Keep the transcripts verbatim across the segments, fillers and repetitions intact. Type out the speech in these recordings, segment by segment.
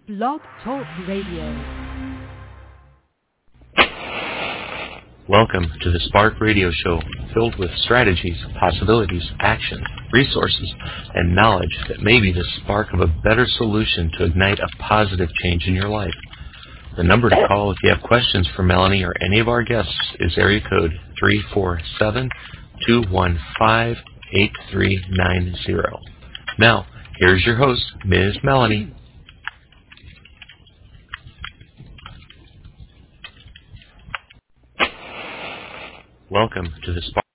Blog Talk Radio. Welcome to the Spark Radio Show, filled with strategies, possibilities, actions, resources, and knowledge that may be the spark of a better solution to ignite a positive change in your life. The number to call if you have questions for Melanie or any of our guests is area code three four seven, two one five, eight three nine zero. Now, here's your host, Miz Melanie. Welcome to the Spark.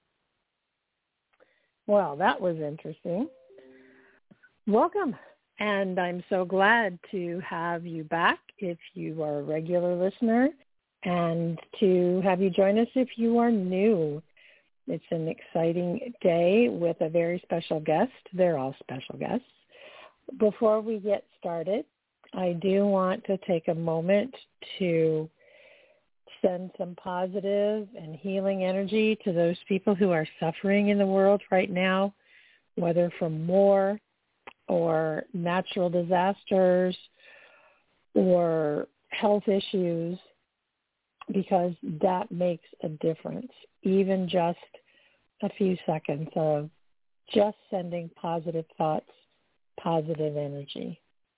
Well, that was interesting. Welcome, and I'm so glad to have you back if you are a regular listener, and to have you join us if you are new. It's an exciting day with a very special guest. They're all special guests. Before we get started, I do want to take a moment to send some positive and healing energy to those people who are suffering in the world right now, whether from war or natural disasters or health issues, because that makes a difference. Even just a few seconds of just sending positive thoughts, positive energy.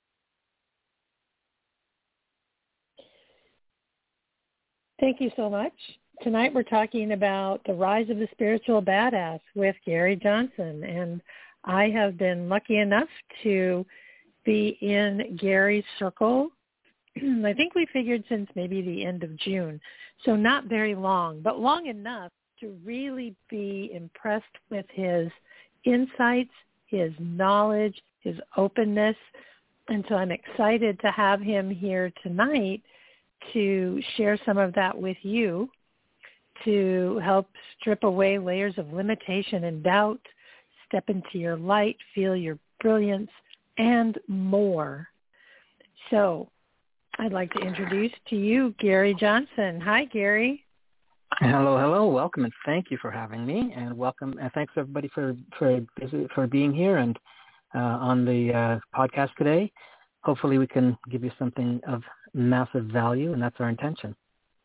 Thank you so much. Tonight we're talking about the rise of the spiritual badass with Gary Johnson. And I have been lucky enough to be in Gary's circle. I think we figured since maybe the end of June. So not very long, but long enough to really be impressed with his insights, his knowledge, his openness. And so I'm excited to have him here tonight to share some of that with you, to help strip away layers of limitation and doubt, step into your light, feel your brilliance, and more. So I'd like to introduce to you Gary Johnson. Hi, Gary. Hello, hello. Welcome, and thank you for having me. And welcome, and thanks everybody for for for being here and uh, on the uh, podcast today. Hopefully, we can give you something of massive value, and that's our intention.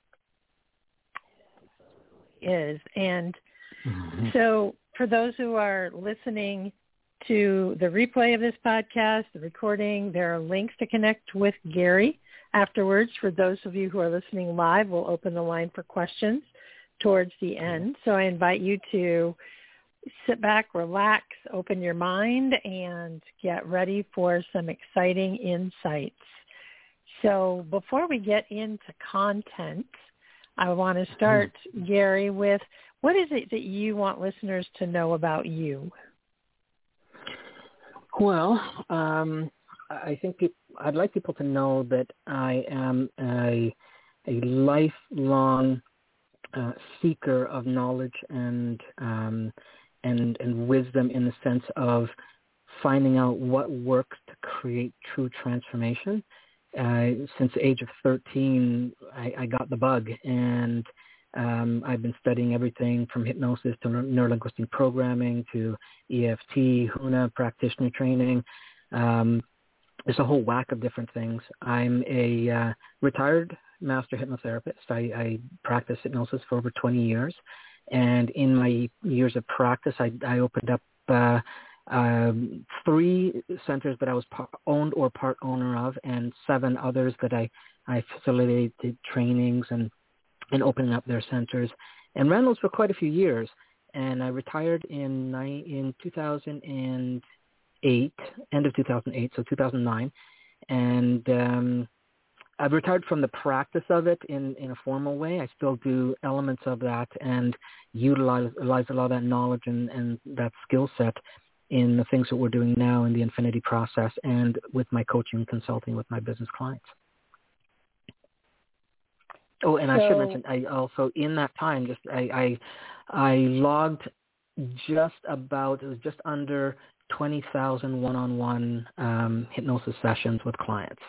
Is and mm-hmm. So for those who are listening to the replay of this podcast, the recording, there are links to connect with Gary afterwards. For those of you who are listening live, we'll open the line for questions towards the end. So I invite you to sit back, relax, open your mind, and get ready for some exciting insights. So before we get into content, I want to start, Gary, with what is it that you want listeners to know about you? Well, um, I think it, I'd like people to know that I am a, a lifelong uh, seeker of knowledge and um, and and wisdom, in the sense of finding out what works to create true transformation. Uh, since the age of thirteen, I, I got the bug, and um, I've been studying everything from hypnosis to neurolinguistic programming to E F T, HUNA, practitioner training. Um, there's a whole whack of different things. I'm a uh, retired master hypnotherapist. I, I practiced hypnosis for over twenty years, and in my years of practice, I, I opened up uh, Um, three centers that I was part, owned or part owner of, and seven others that I, I facilitated trainings and, and opening up their centers, and ran those for quite a few years. And I retired in in two thousand eight, end of two thousand eight, so two thousand nine, and um, I've retired from the practice of it in, in a formal way. I still do elements of that and utilize, utilize a lot of that knowledge and, and that skill set in the things that we're doing now in the Infinity process and with my coaching and consulting with my business clients. Oh, and so, I should mention, I also, in that time, just I, I, I logged just about, it was just under twenty thousand one-on-one um, hypnosis sessions with clients.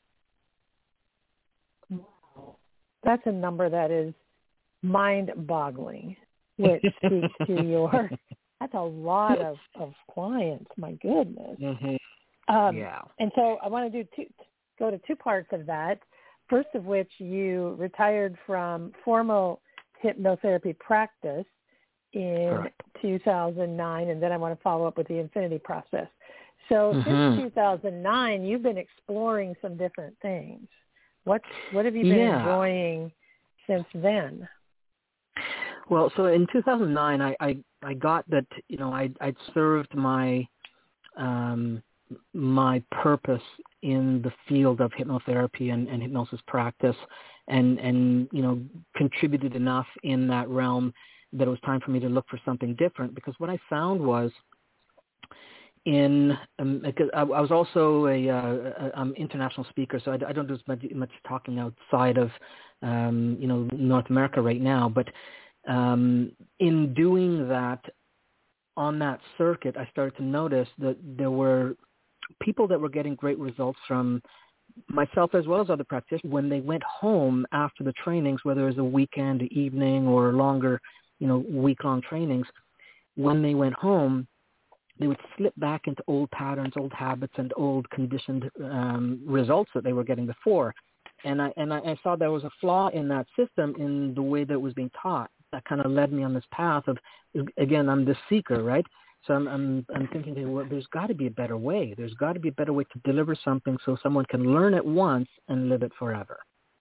That's a number that is mind-boggling, which speaks to your, that's a lot of, of clients, my goodness. Mm-hmm. Um, yeah. And so I want to do two, go to two parts of that. First of which, you retired from formal hypnotherapy practice in Correct. two thousand nine, and then I want to follow up with the Infinity Process. So Mm-hmm. since two thousand nine, you've been exploring some different things. What what have you been Yeah. enjoying since then? Well, so in two thousand nine, I, I, I got that, you know, I, I'd served my um, my purpose in the field of hypnotherapy and, and hypnosis practice, and, and, you know, contributed enough in that realm that it was time for me to look for something different. Because what I found was in, um, because I, I was also a, uh, a um, international speaker, so I, I don't do as much, much talking outside of, um, you know, North America right now. But um, in doing that, on that circuit, I started to notice that there were people that were getting great results from myself as well as other practitioners when they went home after the trainings, whether it was a weekend, evening, or longer, you know, week-long trainings. When they went home, they would slip back into old patterns, old habits, and old conditioned um, results that they were getting before. And I and I, I saw there was a flaw in that system in the way that it was being taught. That kind of led me on this path of, again, I'm the seeker, right? So I'm I'm, I'm thinking, hey, well, there's got to be a better way. There's got to be a better way to deliver something so someone can learn it once and live it forever.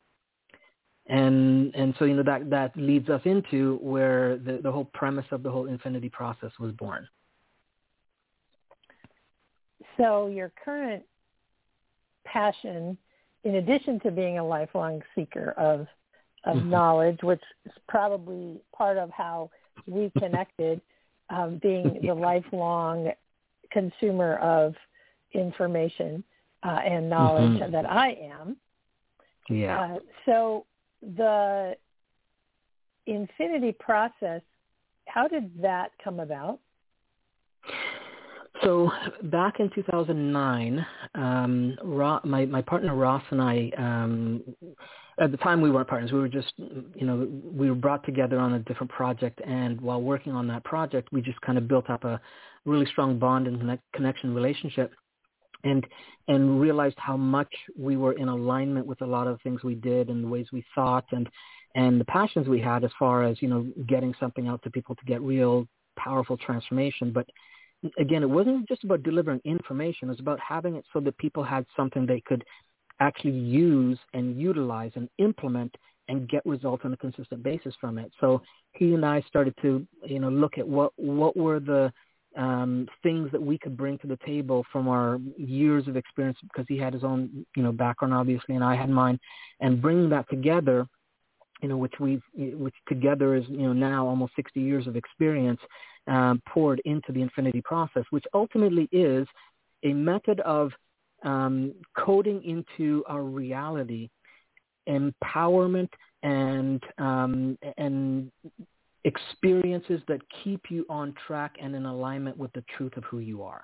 And and so, you know, that, that leads us into where the, the whole premise of the whole Infinity Process was born. So your current passion, in addition to being a lifelong seeker of of mm-hmm. knowledge, which is probably part of how we connected, um, being the lifelong consumer of information uh, and knowledge mm-hmm. that I am. Yeah. Uh, so the Infinity Process, how did that come about? So back in two thousand nine, um, Ro- my, my partner Ross and I, um, at the time we weren't partners. We were just, you know, we were brought together on a different project. And while working on that project, we just kind of built up a really strong bond and connect, connection relationship, and and realized how much we were in alignment with a lot of the things we did and the ways we thought and, and the passions we had as far as, you know, getting something out to people to get real powerful transformation. But again, it wasn't just about delivering information. It was about having it so that people had something they could actually use and utilize and implement and get results on a consistent basis from it. So he and I started to, you know, look at what, what were the um, things that we could bring to the table from our years of experience, because he had his own, you know, background, obviously, and I had mine, and bringing that together, you know, which we've, which together is, you know, now almost sixty years of experience um, poured into the Infinity Process, which ultimately is a method of um, coding into our reality empowerment and um, and experiences that keep you on track and in alignment with the truth of who you are.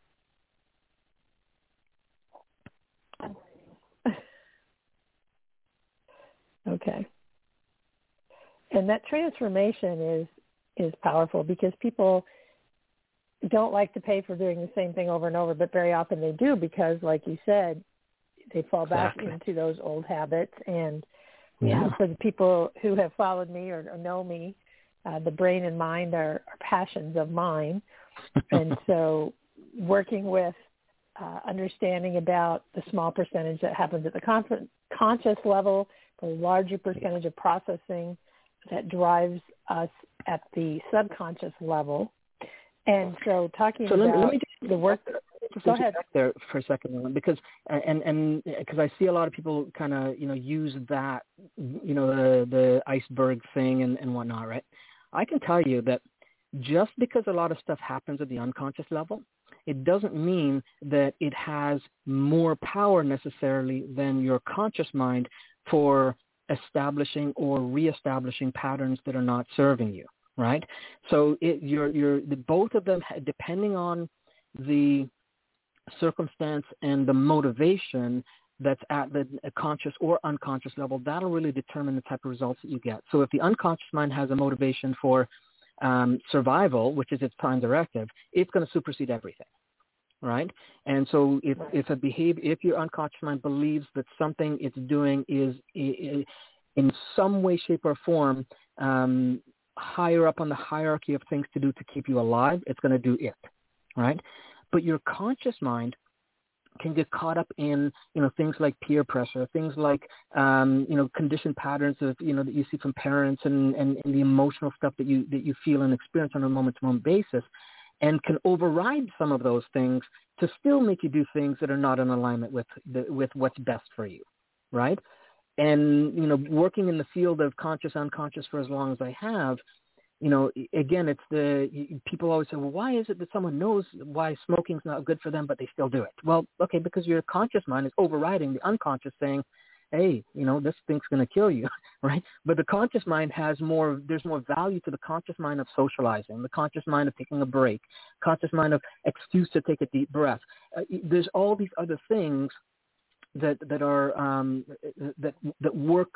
Okay. And that transformation is is powerful because people don't like to pay for doing the same thing over and over, but very often they do because, like you said, they fall back Exactly. into those old habits. And yeah. uh, for the people who have followed me or, or know me, uh, the brain and mind are, are passions of mine. And so working with uh, understanding about the small percentage that happens at the con- conscious level, the larger percentage of processing that drives us at the subconscious level. And so talking so about let me, let me just, the work, just go ahead. Back there for a second, because and and because I see a lot of people kind of, you know, use that, you know, the the iceberg thing and, and whatnot, right? I can tell you that just because a lot of stuff happens at the unconscious level, it doesn't mean that it has more power necessarily than your conscious mind for establishing or reestablishing patterns that are not serving you, right? So it, you're, you're, the, both of them, depending on the circumstance and the motivation that's at the conscious or unconscious level, that'll really determine the type of results that you get. So if the unconscious mind has a motivation for um, survival, which is its prime directive, it's going to supersede everything. right? And so if, if a behavior, if your unconscious mind believes that something it's doing is in some way, shape, or form um, higher up on the hierarchy of things to do to keep you alive, it's going to do it, right? But your conscious mind can get caught up in, you know, things like peer pressure, things like, um, you know, conditioned patterns of, you know, that you see from parents and, and, and the emotional stuff that you, that you feel and experience on a moment-to-moment basis, and can override some of those things to still make you do things that are not in alignment with the, with what's best for you, right? And, you know, working in the field of conscious, unconscious for as long as I have, you know, again, it's the, people always say, well, why is it that someone knows why smoking's not good for them, but they still do it? Well, okay, because your conscious mind is overriding the unconscious, saying, hey, you know, this thing's going to kill you, right? But the conscious mind has more, there's more value to the conscious mind of socializing, the conscious mind of taking a break, conscious mind of excuse to take a deep breath. Uh, there's all these other things that, that are, um, that, that work.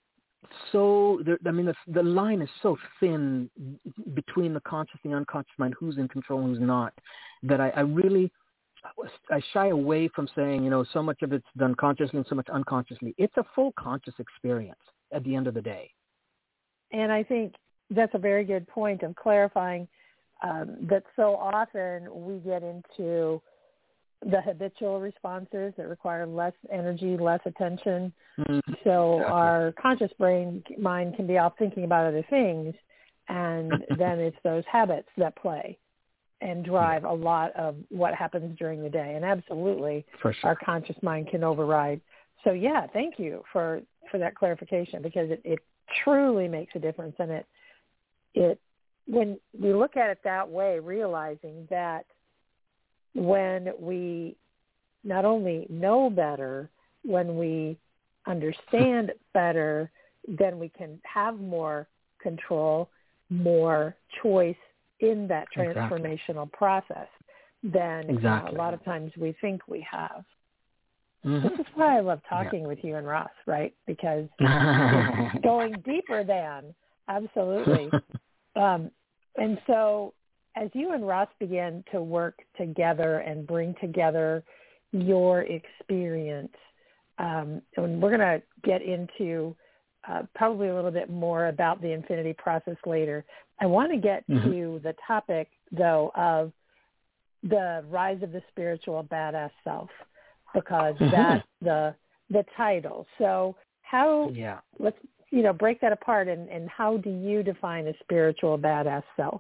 So, there, I mean, the, the line is so thin between the conscious and the unconscious mind, who's in control and who's not, that I, I really, I shy away from saying, you know, so much of it's done consciously and so much unconsciously. It's a full conscious experience at the end of the day. And I think that's a very good point of clarifying um, that so often we get into the habitual responses that require less energy, less attention. Mm-hmm. So exactly. Our conscious brain mind can be off thinking about other things, and then it's those habits that play and drive yeah. a lot of what happens during the day. And absolutely, for sure. Our conscious mind can override. So yeah, thank you for, for that clarification, because it, it truly makes a difference. And it, it, when we look at it that way, realizing that when we not only know better, when we understand better, then we can have more control, more choice in that transformational exactly. process than exactly. uh, a lot of times we think we have. Mm-hmm. This is why I love talking yeah. with you and Ross, right? Because it's going deeper than, absolutely. um, and so as you and Ross began to work together and bring together your experience, um, and we're going to get into uh, probably a little bit more about the infinity process later, I want to get mm-hmm. to the topic, though, of the rise of the spiritual badass self, because mm-hmm. that's the the title. So how, yeah. let's, you know, break that apart, and, and how do you define a spiritual badass self?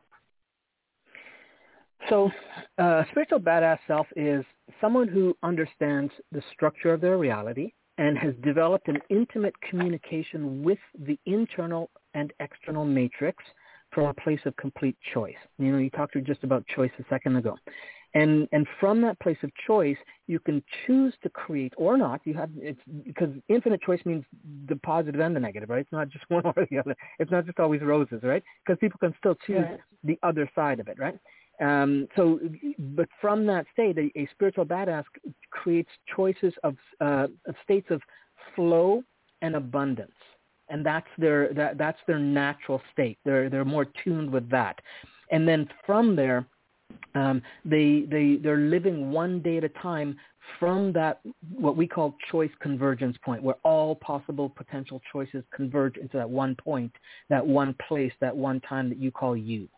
So uh, spiritual badass self is someone who understands the structure of their reality and has developed an intimate communication with the internal and external matrix from a place of complete choice. You know, you talked just about choice a second ago. And and from that place of choice, you can choose to create or not. You have it's because infinite choice means the positive and the negative, right? It's not just one or the other. It's not just always roses, right? Because people can still choose right. the other side of it, right? Um, so, but from that state, a, a spiritual badass creates choices of, uh, of states of flow and abundance, and that's their that, that's their natural state. They're they're more tuned with that, and then from there, um, they they they're living one day at a time from that what we call choice convergence point, where all possible potential choices converge into that one point, that one place, that one time that you call you.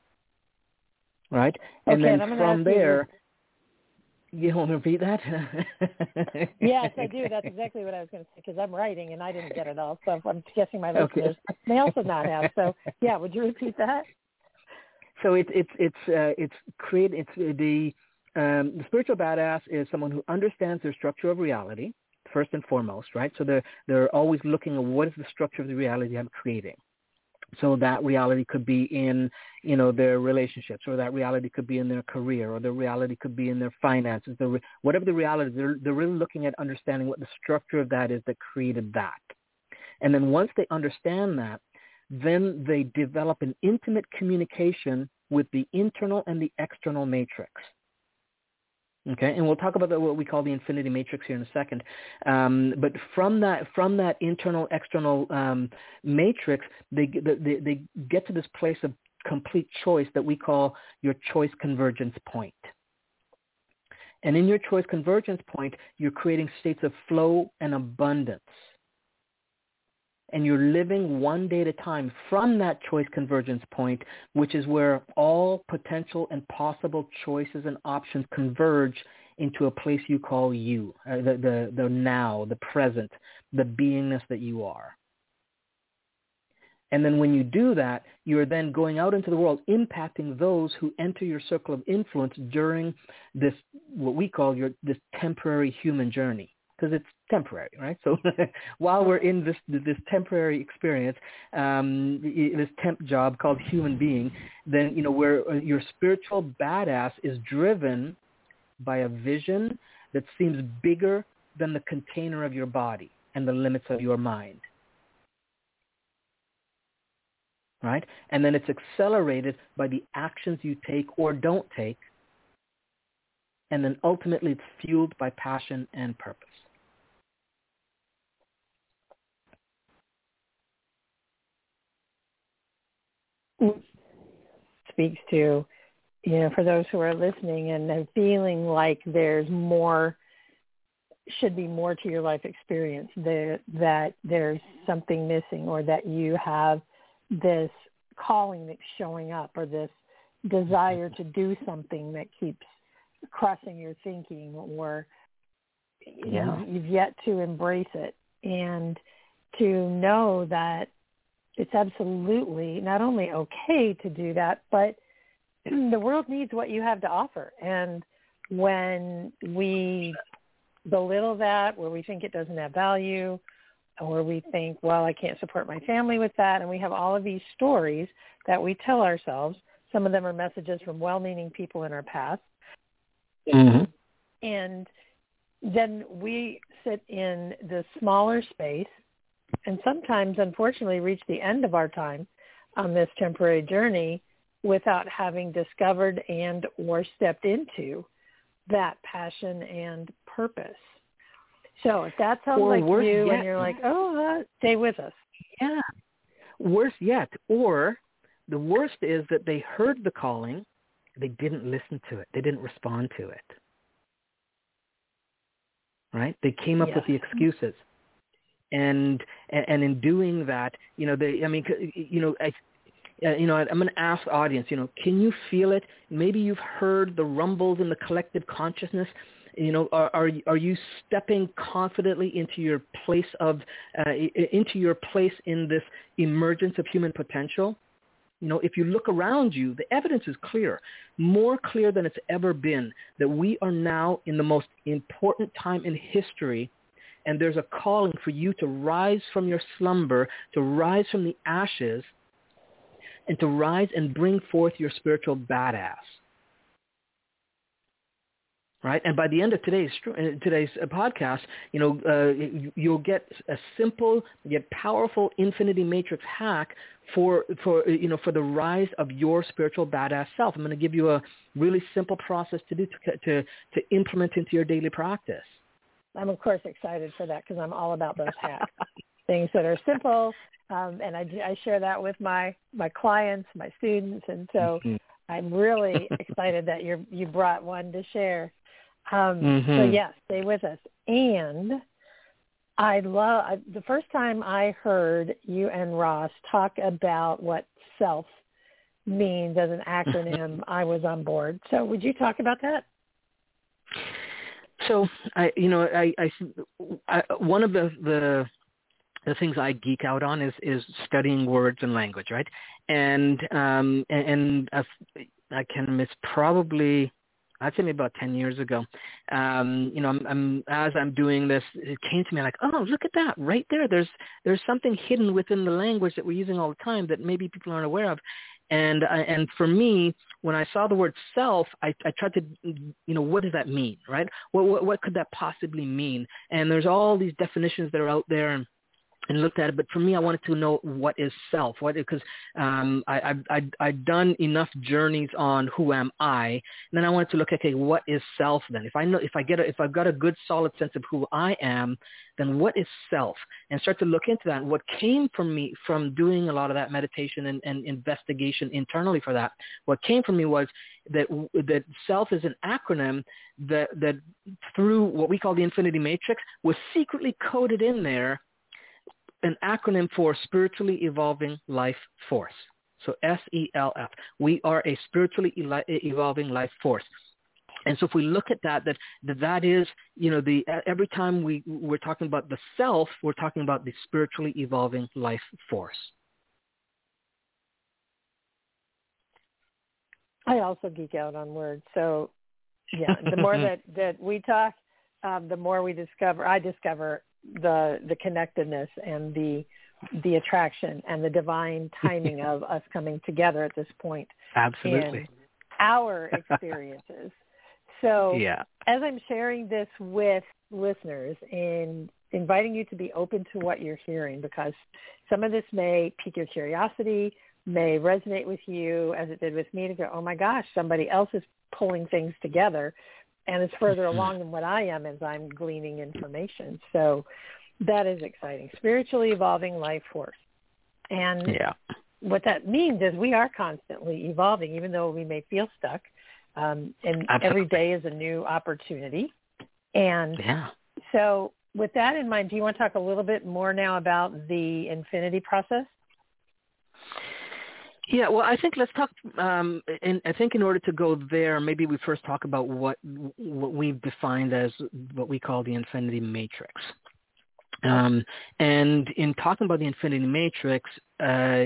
Right? And okay, then and from there, you, you want to repeat that? Yes, I do. That's exactly what I was going to say, because I'm writing and I didn't get it all. So I'm guessing my listeners okay. may also not have. So, yeah, would you repeat that? So it's it's it's uh, it's create it's the um, the spiritual badass is someone who understands their structure of reality first and foremost, right? So they're they're always looking at what is the structure of the reality I'm creating. So that reality could be in, you know, their relationships, or that reality could be in their career, or the reality could be in their finances. The re- whatever the reality is, they're, they're really looking at understanding what the structure of that is that created that. And then once they understand that, then they develop an intimate communication with the internal and the external matrix. Okay, and we'll talk about the, what we call the infinity matrix here in a second. Um, but from that, from that internal, external um, matrix, they, they they get to this place of complete choice that we call your choice convergence point. And in your choice convergence point, you're creating states of flow and abundance. And you're living one day at a time from that choice convergence point, which is where all potential and possible choices and options converge into a place you call you, uh, the, the, the now, the present, the beingness that you are. And then when you do that, you're then going out into the world, impacting those who enter your circle of influence during this, what we call your this temporary human journey, because it's temporary, right? So while we're in this this temporary experience, um, this temp job called human being, then, you know, where your spiritual badass is driven by a vision that seems bigger than the container of your body and the limits of your mind. Right? And then it's accelerated by the actions you take or don't take. And then ultimately it's fueled by passion and purpose. Speaks to, you know, for those who are listening and are feeling like there's more, should be more to your life experience, that, that there's something missing, or that you have this calling that's showing up, or this desire to do something that keeps crossing your thinking, or yeah. you've, you've yet to embrace it. And to know that it's absolutely not only okay to do that, but the world needs what you have to offer. And when we belittle that, where we think it doesn't have value, or we think, well, I can't support my family with that, and we have all of these stories that we tell ourselves. Some of them are messages from well-meaning people in our past. Mm-hmm. And then we sit in the smaller space and sometimes, unfortunately, reach the end of our time on this temporary journey without having discovered and or stepped into that passion and purpose. So if that sounds or like you yet, and you're like, oh, uh, stay with us. Yeah. Worse yet. Or the worst is that they heard the calling, they didn't listen to it. They didn't respond to it. Right? They came up Yes. with the excuses. And, and and in doing that, you know, they, I mean, you know, I, uh, you know, I'm going to ask the audience, you know, can you feel it? Maybe you've heard the rumbles in the collective consciousness. You know, are are, are you stepping confidently into your place of, uh, into your place in this emergence of human potential? You know, if you look around you, the evidence is clear, more clear than it's ever been, that we are now in the most important time in history. And there's a calling for you to rise from your slumber, to rise from the ashes, and to rise and bring forth your spiritual badass. Right? And by the end of today's today's podcast, you know, uh, you'll get a simple yet powerful infinity matrix hack for for you know for the rise of your spiritual badass self. I'm going to give you a really simple process to do to to, to implement into your daily practice. I'm, of course, excited for that because I'm all about those hacks, things that are simple, um, and I, I share that with my, my clients, my students, and so mm-hmm. I'm really excited that you you brought one to share. Um, mm-hmm. So, yes, stay with us. And I love I, the first time I heard you and Ross talk about what self means as an acronym, I was on board. So would you talk about that? So, I, you know, I, I, I one of the, the the things I geek out on is, is studying words and language, right? And um, and, and uh, I can miss probably, I'd say maybe about ten years ago. Um, you know, I'm, I'm as I'm doing this, it came to me like, oh, look at that right there. There's there's something hidden within the language that we're using all the time that maybe people aren't aware of. And I, and for me, when I saw the word self, I, I tried to, you know, what does that mean, right? What, what what could that possibly mean? And there's all these definitions that are out there. And and looked at it. But for me, I wanted to know what is self. What because um, I, I, I, I'd done enough journeys on who am I, and then I wanted to look at, okay, what is self then? If I know, if I get, a, if I've got a good solid sense of who I am, then what is self? And start to look into that. And what came from me from doing a lot of that meditation and, and investigation internally for that, what came from me was that that self is an acronym that that through what we call the Infinity Matrix was secretly coded in there, an acronym for Spiritually Evolving Life Force. So S E L F. We are a spiritually evolving life force. And so if we look at that, that that, that is, you know, the every time we, we're talking about the self, we're talking about the spiritually evolving life force. I also geek out on words. So, yeah, the more that, that we talk, um, the more we discover, I discover the the connectedness and the the attraction and the divine timing of us coming together at this point. Absolutely. In our experiences. So yeah. as I'm sharing this with listeners and inviting you to be open to what you're hearing, because some of this may pique your curiosity, may resonate with you as it did with me, to go, oh my gosh, somebody else is pulling things together and is further along than what I am as I'm gleaning information. So that is exciting. Spiritually evolving life force. And yeah. what that means is we are constantly evolving, even though we may feel stuck. Um, and Absolutely. Every day is a new opportunity. And yeah. so with that in mind, do you want to talk a little bit more now about the infinity process? Yeah, well, I think let's talk. Um, in, I think in order to go there, maybe we first talk about what what we've defined as what we call the Infinity Matrix. Um, and in talking about the Infinity Matrix, uh,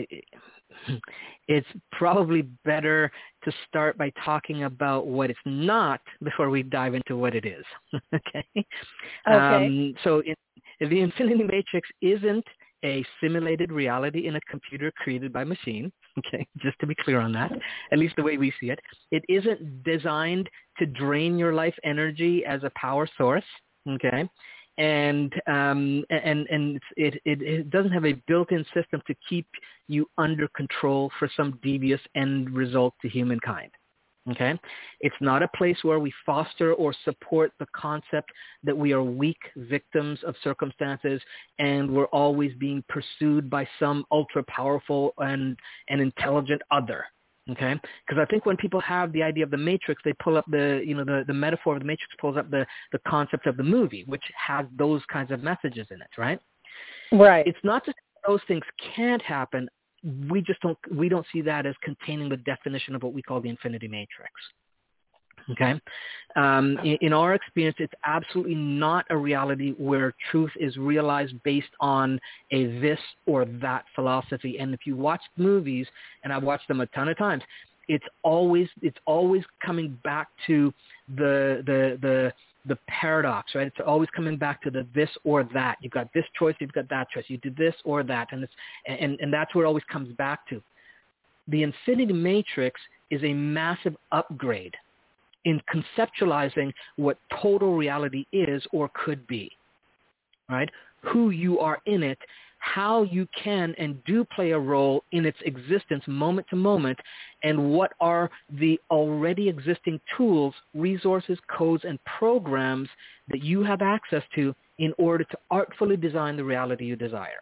it's probably better to start by talking about what it's not before we dive into what it is. okay. Okay. Um, so in, the Infinity Matrix isn't a simulated reality in a computer created by machine. Okay, just to be clear on that, at least the way we see it. It isn't designed to drain your life energy as a power source. Okay, and um, and and it, it it doesn't have a built-in system to keep you under control for some devious end result to humankind. Okay, it's not a place where we foster or support the concept that we are weak victims of circumstances and we're always being pursued by some ultra powerful and, and intelligent other. Okay, because I think when people have the idea of the Matrix, they pull up the, you know, the, the metaphor of the Matrix pulls up the, the concept of the movie, which has those kinds of messages in it, right? Right. It's not just those things can't happen. We just don't, we don't see that as containing the definition of what we call the Infinity Matrix. Okay. Um, in, in our experience, it's absolutely not a reality where truth is realized based on a this or that philosophy. And if you watch movies, and I've watched them a ton of times, it's always, it's always coming back to the, the, the, the paradox, right? It's always coming back to the this or that. You've got this choice, you've got that choice. You do this or that, and it's and, and that's where it always comes back to. The Infinity Matrix is a massive upgrade in conceptualizing what total reality is or could be, right? Who you are in it, how you can and do play a role in its existence moment to moment, and what are the already existing tools, resources, codes, and programs that you have access to in order to artfully design the reality you desire.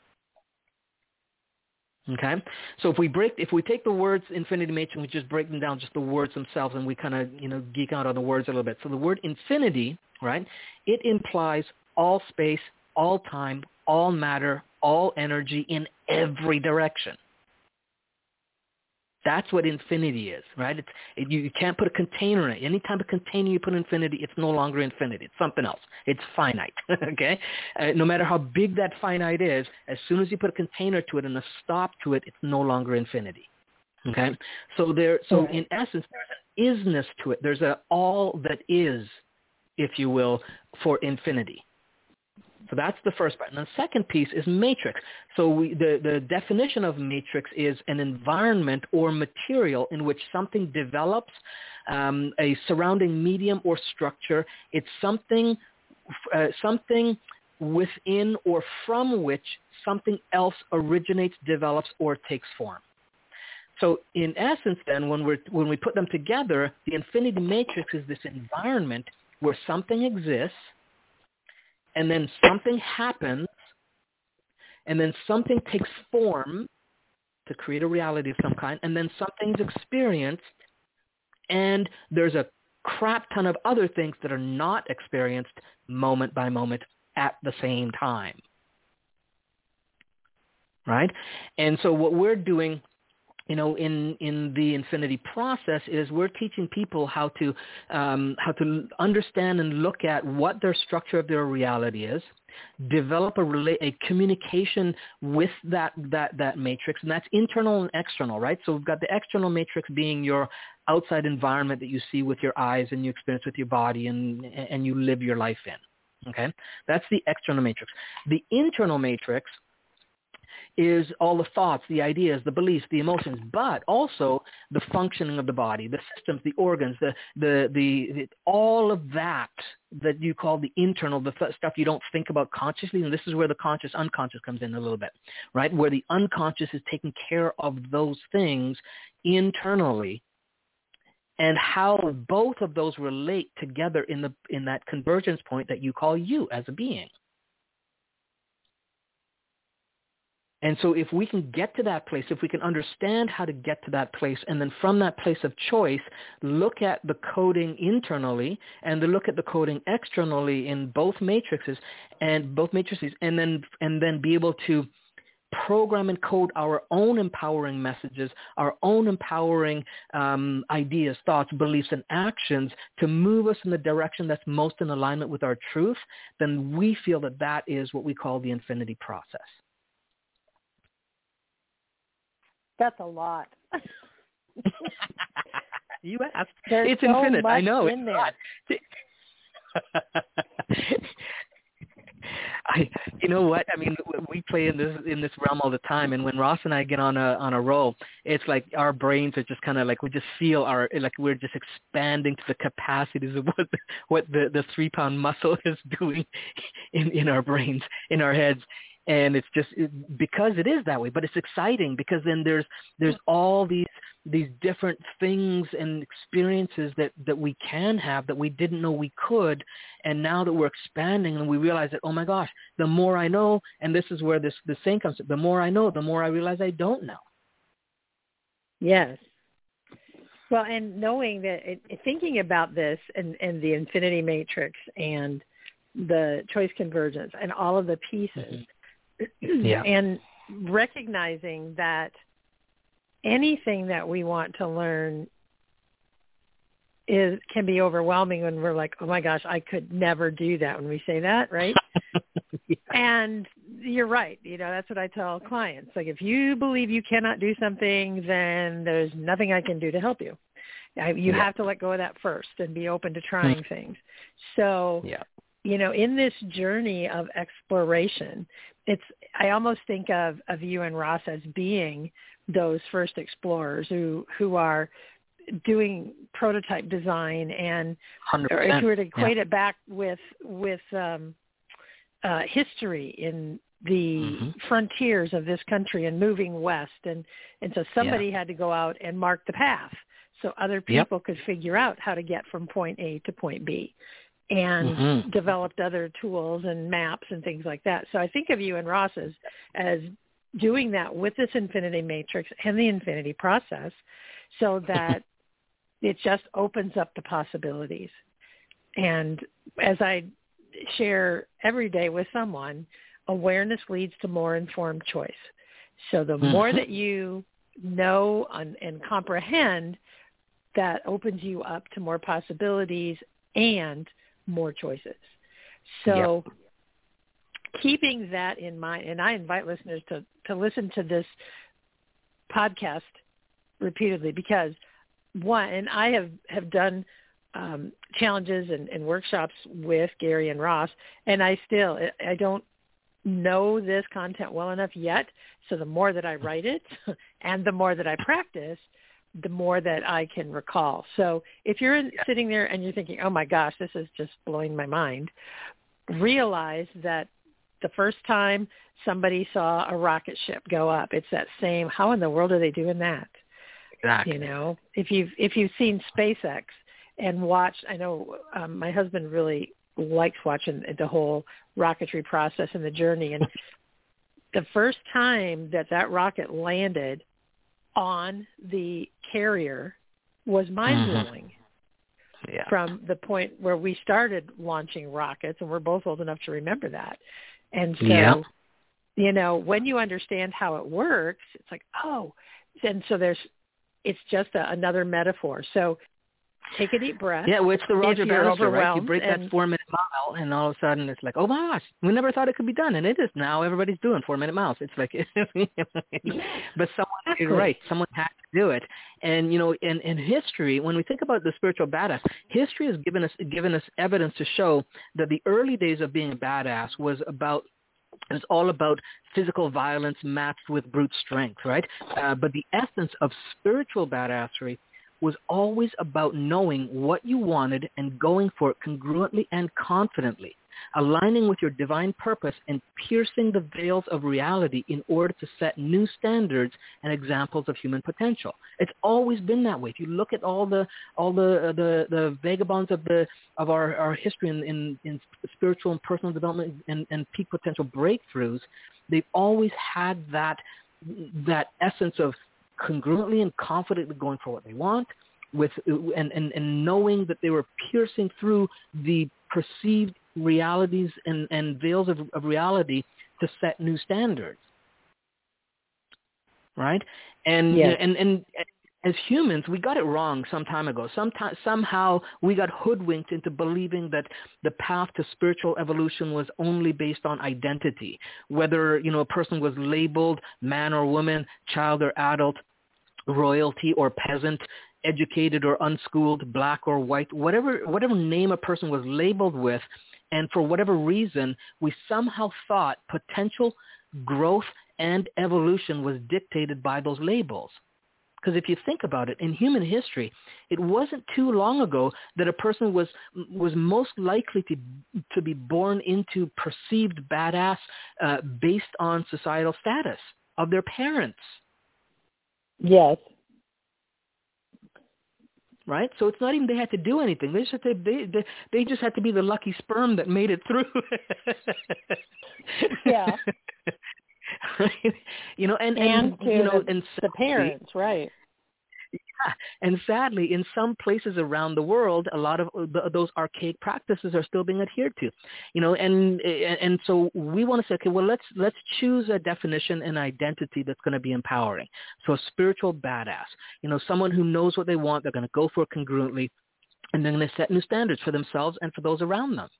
Okay, so if we break, if we take the words Infinity Matrix and we just break them down, just the words themselves, and we kind of, you know, geek out on the words a little bit. So the word infinity, right? It implies all space, all time, all matter, all energy in every direction. That's what infinity is, right? It's, it, you, you can't put a container in it. Any type of container you put infinity, it's no longer infinity. It's something else. It's finite, okay? Uh, no matter how big that finite is, as soon as you put a container to it and a stop to it, it's no longer infinity, okay? So there, so in essence, there's an isness to it. There's a all that is, if you will, for infinity. So that's the first part. And the second piece is matrix. So we, the, the definition of matrix is an environment or material in which something develops, um, a surrounding medium or structure. It's something, uh, something within or from which something else originates, develops, or takes form. So in essence, then, when we when we put them together, the infinity matrix is this environment where something exists, and then something happens, and then something takes form to create a reality of some kind, and then something's experienced, and there's a crap ton of other things that are not experienced moment by moment at the same time. Right? And so what we're doing, you know, in, in the infinity process is we're teaching people how to um, how to understand and look at what their structure of their reality is, develop a, rela- a communication with that, that, that matrix, and that's internal and external, right? So we've got the external matrix being your outside environment that you see with your eyes and you experience with your body and, and you live your life in, okay? That's the external matrix. The internal matrix is all the thoughts, the ideas, the beliefs, the emotions, but also the functioning of the body, the systems, the organs, the the the, the all of that that you call the internal, the th- stuff you don't think about consciously, and this is where the conscious unconscious comes in a little bit, right? Where the unconscious is taking care of those things internally, and how both of those relate together in the in that convergence point that you call you as a being. And so if we can get to that place, if we can understand how to get to that place, and then from that place of choice, look at the coding internally and then look at the coding externally in both matrices and both matrices, and then and then be able to program and code our own empowering messages, our own empowering um, ideas, thoughts, beliefs, and actions to move us in the direction that's most in alignment with our truth, then we feel that that is what we call the infinity process. That's a lot. You asked. There's it's so infinite. Much I know. In it's there. I, you know what? I mean, we play in this in this realm all the time, and when Ross and I get on a on a roll, it's like our brains are just kind of like we just feel our like we're just expanding to the capacities of what the, what the the three pound muscle is doing in in our brains, in our heads. And it's just it, because it is that way, but it's exciting because then there's there's all these these different things and experiences that, that we can have that we didn't know we could, and now that we're expanding and we realize that, oh my gosh, the more I know, and this is where this the saying comes, the more I know, the more I realize I don't know. Yes. Well, and knowing that, it, thinking about this and, and the infinity matrix and the choice convergence and all of the pieces. Mm-hmm. Yeah. And recognizing that anything that we want to learn is can be overwhelming when we're like, oh my gosh, I could never do that when we say that, right? Yeah. And you're right. You know, that's what I tell clients. Like, if you believe you cannot do something, then there's nothing I can do to help you. I, you yeah. have to let go of that first and be open to trying mm-hmm. things. So, yeah. you know, in this journey of exploration, it's, I almost think of, of you and Ross as being those first explorers who, who are doing prototype design, and or if you were to equate yeah. it back with, with um, uh, history in the mm-hmm. frontiers of this country and moving west. And, and so somebody yeah. had to go out and mark the path so other people yep. could figure out how to get from point A to point B. And mm-hmm. developed other tools and maps and things like that. So I think of you and Ross as, as doing that with this infinity matrix and the infinity process, so that it just opens up the possibilities. And as I share every day with someone, awareness leads to more informed choice. So the mm-hmm. more that you know and, and comprehend, that opens you up to more possibilities and more choices. So yep. keeping that in mind, and I invite listeners to, to listen to this podcast repeatedly, because one, and I have, have done um, challenges and, and workshops with Gary and Ross, and I still, I don't know this content well enough yet. So the more that I write it and the more that I practice, the more that I can recall. So if you're in, sitting there and you're thinking, oh my gosh, this is just blowing my mind, realize that the first time somebody saw a rocket ship go up, it's that same, how in the world are they doing that? Exactly. You know, if you've, if you've seen SpaceX and watched, I know um, my husband really likes watching the whole rocketry process and the journey. And the first time that that rocket landed on the carrier was mind-blowing. Mm-hmm. Yeah. From the point where we started launching rockets, and we're both old enough to remember that. And so, yeah. you know, when you understand how it works, it's like, oh, and so there's, it's just a, another metaphor. So take a deep breath. Yeah, well, it's the Roger Bannister, right? You break and, that four-minute mile, and all of a sudden it's like, oh my gosh, we never thought it could be done, and it is now. Everybody's doing four-minute miles. It's like, but someone, exactly. you're right, someone had to do it. And you know, in, in history, when we think about the spiritual badass, history has given us given us evidence to show that the early days of being a badass was about. It's all about physical violence matched with brute strength, right? Uh, but the essence of spiritual badassery was always about knowing what you wanted and going for it congruently and confidently, aligning with your divine purpose and piercing the veils of reality in order to set new standards and examples of human potential. It's always been that way. If you look at all the all the uh, the, the vagabonds of the of our, our history in, in, in spiritual and personal development and, and peak potential breakthroughs, they've always had that that essence of congruently and confidently going for what they want, with and, and, and knowing that they were piercing through the perceived realities and, and veils of, of reality to set new standards, right? And, yes. and and as humans, we got it wrong some time ago. Sometime, somehow we got hoodwinked into believing that the path to spiritual evolution was only based on identity, whether, you know, a person was labeled man or woman, child or adult, royalty or peasant, educated or unschooled, black or white, whatever whatever name a person was labeled with, and for whatever reason, we somehow thought potential growth and evolution was dictated by those labels. Because if you think about it, in human history, it wasn't too long ago that a person was was most likely to to be born into perceived badass uh, based on societal status of their parents. Yes. Right? So it's not even they had to do anything. They just had to, they, they, they just had to be the lucky sperm that made it through. Yeah. Right? You know, and, and, and to you know, the, and the parents, right. Yeah. And sadly, in some places around the world, a lot of the, those archaic practices are still being adhered to, you know, and and so we want to say, okay, well, let's let's choose a definition and identity that's going to be empowering. So a spiritual badass, you know, someone who knows what they want, they're going to go for it congruently, and they're going to set new standards for themselves and for those around them.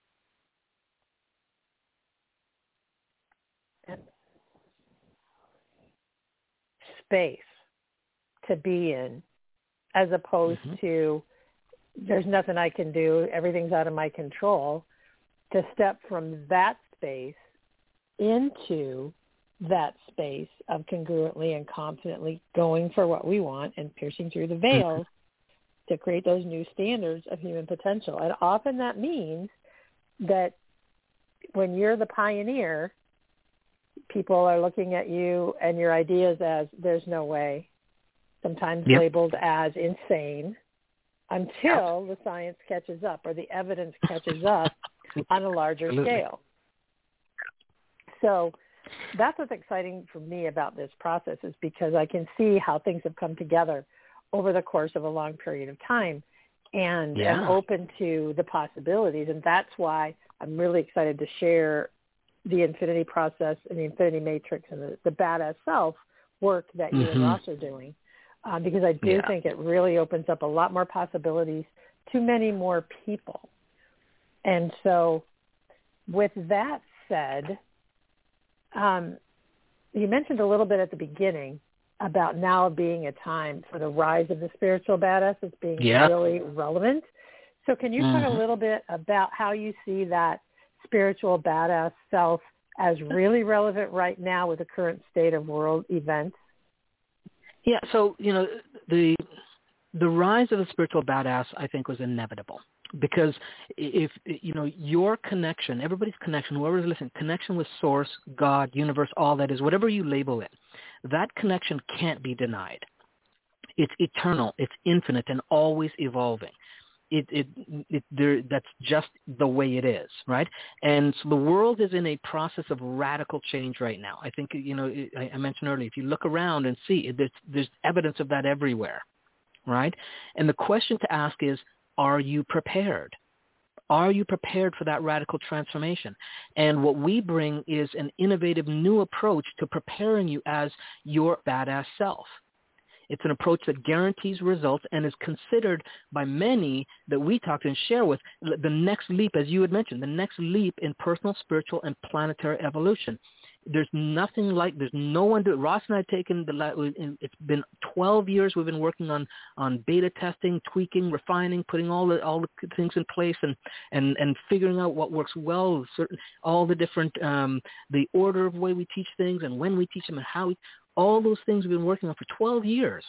Space to be in, as opposed mm-hmm. to there's nothing I can do, everything's out of my control, to step from that space into that space of congruently and confidently going for what we want and piercing through the veils mm-hmm. to create those new standards of human potential. And often that means that when you're the pioneer, people are looking at you and your ideas as there's no way, sometimes yep. labeled as insane, until yep. the science catches up or the evidence catches up on a larger Absolutely. Scale. So that's what's exciting for me about this process, is because I can see how things have come together over the course of a long period of time, and yeah. am open to the possibilities. And that's why I'm really excited to share the Infinity process and the Infinity Matrix and the, the Badass Self work that you mm-hmm. and Ross are doing. Uh, because I do yeah. think it really opens up a lot more possibilities to many more people. And so with that said, um, you mentioned a little bit at the beginning about now being a time for the rise of the spiritual badass as being yeah. really relevant. So can you mm-hmm. talk a little bit about how you see that spiritual badass self as really relevant right now with the current state of world events? Yeah, so, you know, the the rise of the spiritual badass, I think, was inevitable. Because if, you know, your connection, everybody's connection, whoever's listening, connection with source, God, universe, all that is, whatever you label it, that connection can't be denied. It's eternal, it's infinite, and always evolving. It, it, it, there, that's just the way it is, right? And so the world is in a process of radical change right now. I think, you know, I, I mentioned earlier, if you look around and see, there's, there's evidence of that everywhere, right? And the question to ask is, are you prepared? Are you prepared for that radical transformation? And what we bring is an innovative new approach to preparing you as your badass self. It's an approach that guarantees results and is considered by many that we talk to and share with the next leap, as you had mentioned, the next leap in personal, spiritual, and planetary evolution. There's nothing like, there's no one do it. Ross and I have taken, the, it's been twelve years we've been working on, on beta testing, tweaking, refining, putting all the, all the things in place and, and, and figuring out what works well, certain, all the different, um, the order of way we teach things and when we teach them and how we, all those things we've been working on for twelve years.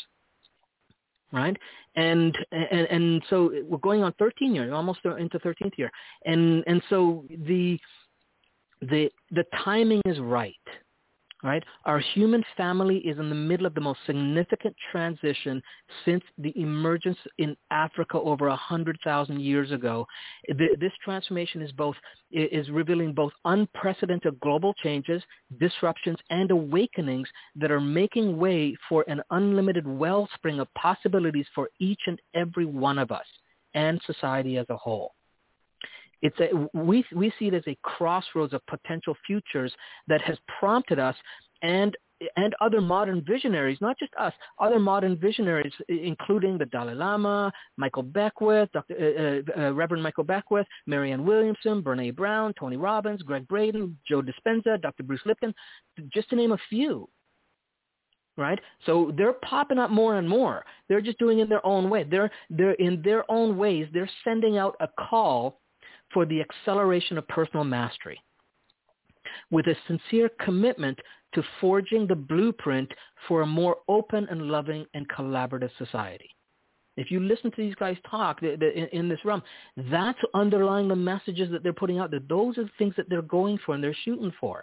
Right. And, and, and so we're going on thirteen years, almost into thirteenth year. And, and so the, The the timing is right, right? Our human family is in the middle of the most significant transition since the emergence in Africa over a hundred thousand years ago. This transformation is both is revealing both unprecedented global changes, disruptions, and awakenings that are making way for an unlimited wellspring of possibilities for each and every one of us and society as a whole. It's a, we, we see it as a crossroads of potential futures that has prompted us and and other modern visionaries, not just us, other modern visionaries, including the Dalai Lama, Michael Beckwith, Doctor Uh, uh, Reverend Michael Beckwith, Marianne Williamson, Brene Brown, Tony Robbins, Greg Braden, Joe Dispenza, Doctor Bruce Lipton, just to name a few. Right? So they're popping up more and more. They're just doing it in their own way. They're they're in their own ways. They're sending out a call for the acceleration of personal mastery with a sincere commitment to forging the blueprint for a more open and loving and collaborative society. If you listen to these guys talk in this realm, that's underlying the messages that they're putting out there. Those are the things that they're going for and they're shooting for.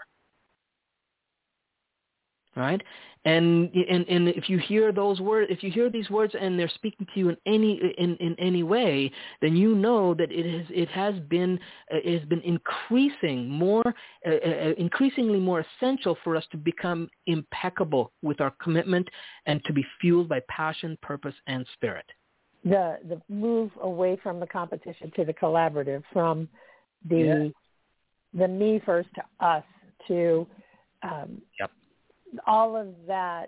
Right? And, and and if you hear those words, if you hear these words and they're speaking to you in any in, in any way, then you know that it has it has been uh, it has been increasing more uh, uh, increasingly more essential for us to become impeccable with our commitment and to be fueled by passion, purpose, and spirit. The the move away from the competition to the collaborative, from the yeah. the me first to us to um, yep. all of that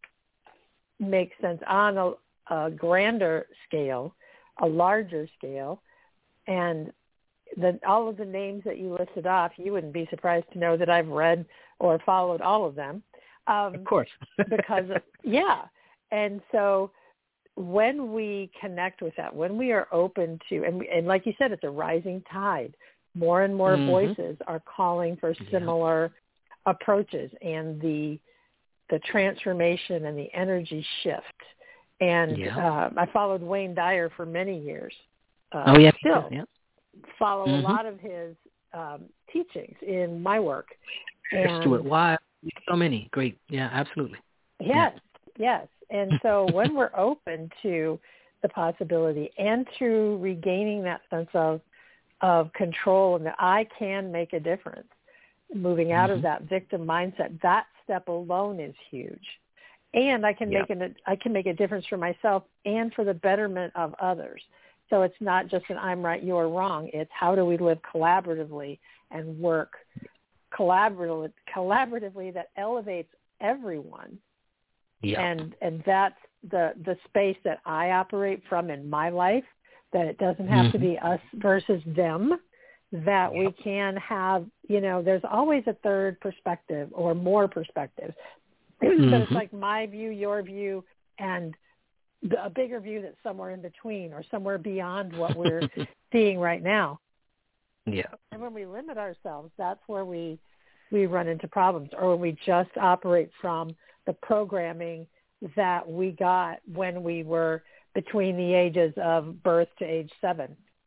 makes sense on a, a grander scale, a larger scale, and the, all of the names that you listed off, you wouldn't be surprised to know that I've read or followed all of them. Um, of course. because, of, yeah. And so when we connect with that, when we are open to, and, we, and like you said, it's a rising tide. More and more mm-hmm. voices are calling for similar yeah. approaches, and the the transformation and the energy shift. And yeah. uh, I followed Wayne Dyer for many years. Uh, oh, yeah. Still yeah. follow mm-hmm. a lot of his um, teachings in my work. And Stuart Wilde, so many. Great. Yeah, absolutely. Yes, yeah. yes. And so when we're open to the possibility and to regaining that sense of, of control and that I can make a difference, moving out mm-hmm. of that victim mindset, that step alone is huge. And I can yep. make an, I can make a difference for myself and for the betterment of others. So it's not just an I'm right, you're wrong. It's how do we live collaboratively and work collaboratively, collaboratively that elevates everyone. Yep. And and that's the, the space that I operate from in my life, that it doesn't have mm-hmm. to be us versus them, that we can have, you know, there's always a third perspective or more perspectives. Mm-hmm. But it's like my view, your view, and the, a bigger view that's somewhere in between or somewhere beyond what we're seeing right now. Yeah. And when we limit ourselves, that's where we we run into problems, or when we just operate from the programming that we got when we were between the ages of birth to age seven.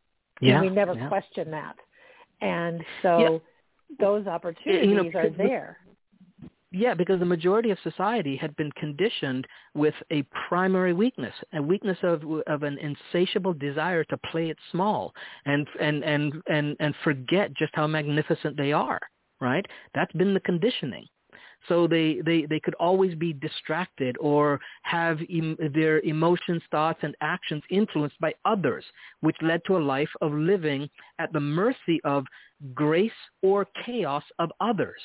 Yeah, we never yeah. question that. And so yeah. those opportunities you know, are there. Yeah, because the majority of society had been conditioned with a primary weakness, a weakness of of an insatiable desire to play it small and and and and, and forget just how magnificent they are, right? That's been the conditioning. So they, they, they could always be distracted or have em- their emotions, thoughts, and actions influenced by others, which led to a life of living at the mercy of grace or chaos of others,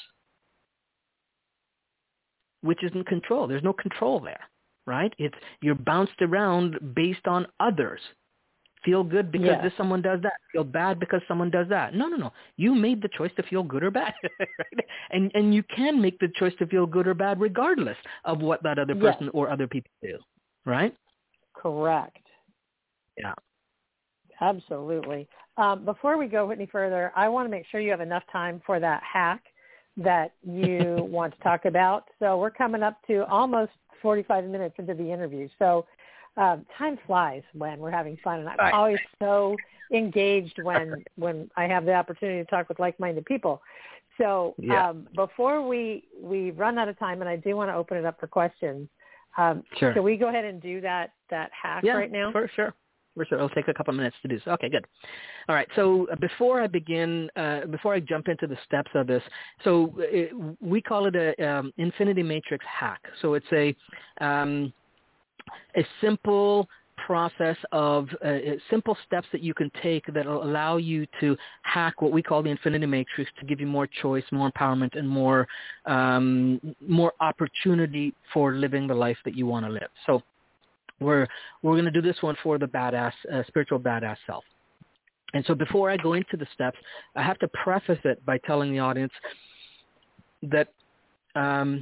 which isn't control. There's no control there, right? It's you're bounced around based on others. Feel good because yes. this someone does that. Feel bad because someone does that. No, no, no. You made the choice to feel good or bad, right? And and you can make the choice to feel good or bad regardless of what that other person yes. or other people do, right? Correct. Yeah. Absolutely. Um, before we go any further, I want to make sure you have enough time for that hack that you want to talk about. So we're coming up to almost forty-five minutes into the interview. So um, time flies when we're having fun, and I'm Right. always so engaged when when I have the opportunity to talk with like-minded people. So yeah. um, before we, we run out of time, and I do want to open it up for questions, um, sure. can we go ahead and do that, that hack yeah, right now? for sure. For sure. It'll take a couple of minutes to do so. Okay, good. All right. So before I begin, uh, before I jump into the steps of this, so it, we call it a um, Infinity Matrix hack. So it's a um, a simple process of uh, simple steps that you can take that will allow you to hack what we call the Infinity Matrix to give you more choice, more empowerment, and more um, more opportunity for living the life that you want to live. So we're we're going to do this one for the badass, uh, spiritual badass self. And so before I go into the steps, I have to preface it by telling the audience that um,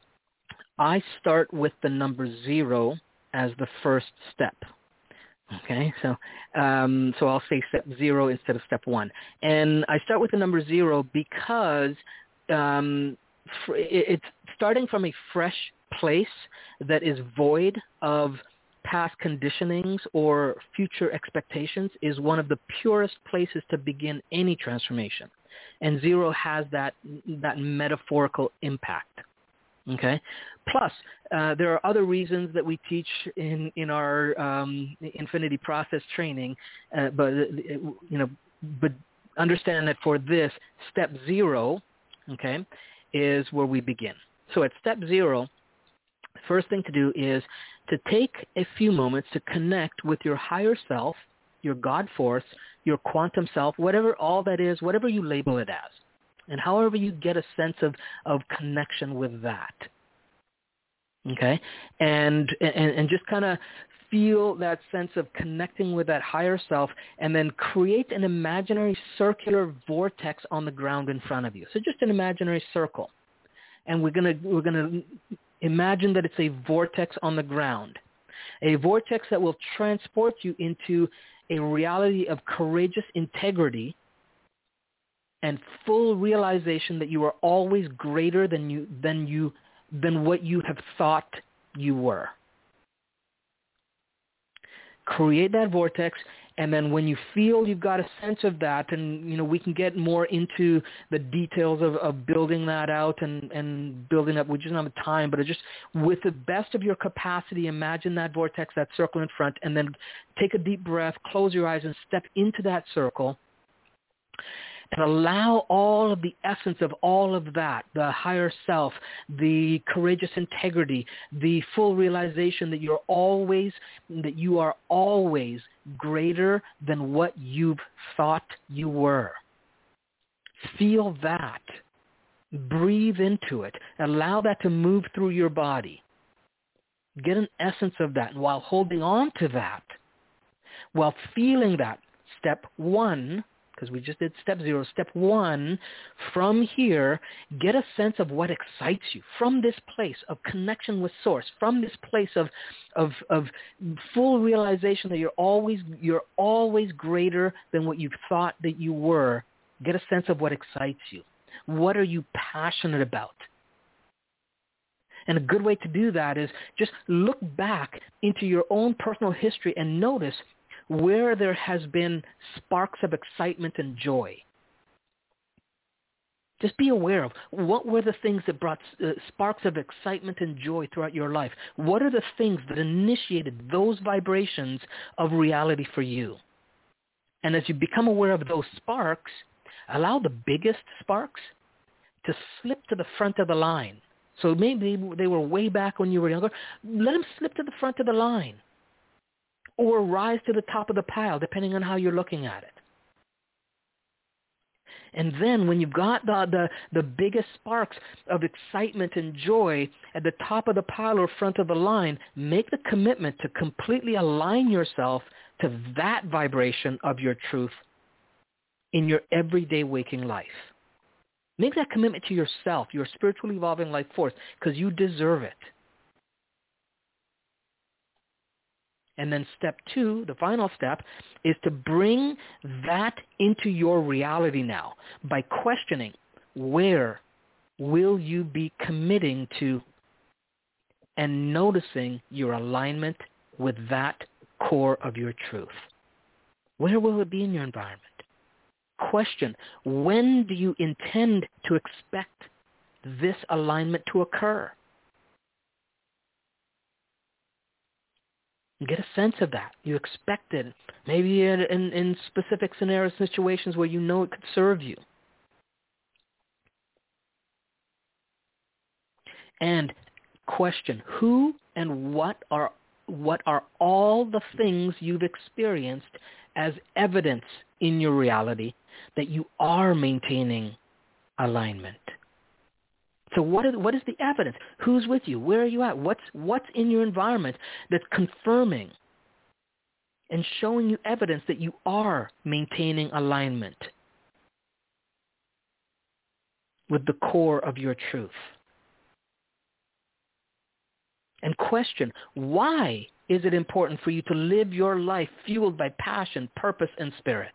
I start with the number zero as the first step. Okay, so um, so I'll say step zero instead of step one. And I start with the number zero because um, fr- it's starting from a fresh place that is void of past conditionings or future expectations is one of the purest places to begin any transformation. And zero has that that metaphorical impact. Okay. Plus, uh, there are other reasons that we teach in in our um, Infinity Process training, uh, but you know, but understand that for this step zero, okay, is where we begin. So at step zero, first thing to do is to take a few moments to connect with your higher self, your God force, your quantum self, whatever all that is, whatever you label it as. And however you get a sense of, of connection with that, okay? And, and, and just kind of feel that sense of connecting with that higher self and then create an imaginary circular vortex on the ground in front of you. So just an imaginary circle. And we're going to we're going to imagine that it's a vortex on the ground, a vortex that will transport you into a reality of courageous integrity and full realization that you are always greater than you than you than what you have thought you were. Create that vortex, and then when you feel you've got a sense of that, and you know we can get more into the details of, of building that out and, and building up. We just don't have time, but it just with the best of your capacity, imagine that vortex, that circle in front, and then take a deep breath, close your eyes, and step into that circle. And allow all of the essence of all of that, the higher self, the courageous integrity, the full realization that you're always, that you are always greater than what you've thought you were. Feel that. Breathe into it. Allow that to move through your body. Get an essence of that. And while holding on to that, while feeling that, step one, because we just did step zero, step one, from here, get a sense of what excites you from this place of connection with Source, from this place of, of, of full realization that you're always, you're always greater than what you've thought that you were. Get a sense of what excites you. What are you passionate about? And a good way to do that is just look back into your own personal history and notice where there has been sparks of excitement and joy. Just be aware of what were the things that brought uh, sparks of excitement and joy throughout your life. What are the things that initiated those vibrations of reality for you? And as you become aware of those sparks, allow the biggest sparks to slip to the front of the line. So maybe they were way back when you were younger. Let them slip to the front of the line or rise to the top of the pile, depending on how you're looking at it. And then when you've got the, the, the biggest sparks of excitement and joy at the top of the pile or front of the line, make the commitment to completely align yourself to that vibration of your truth in your everyday waking life. Make that commitment to yourself, your spiritually evolving life force, because you deserve it. And then step two, the final step, is to bring that into your reality now by questioning, where will you be committing to, and noticing your alignment with that core of your truth. Where will it be in your environment? Question, when do you intend to expect this alignment to occur? Get a sense of that. You expect it, maybe in, in, in specific scenario situations where you know it could serve you. And question, who and what are what are all the things you've experienced as evidence in your reality that you are maintaining alignment? So what is, what is the evidence? Who's with you? Where are you at? What's, what's in your environment that's confirming and showing you evidence that you are maintaining alignment with the core of your truth? And question, why is it important for you to live your life fueled by passion, purpose, and spirit?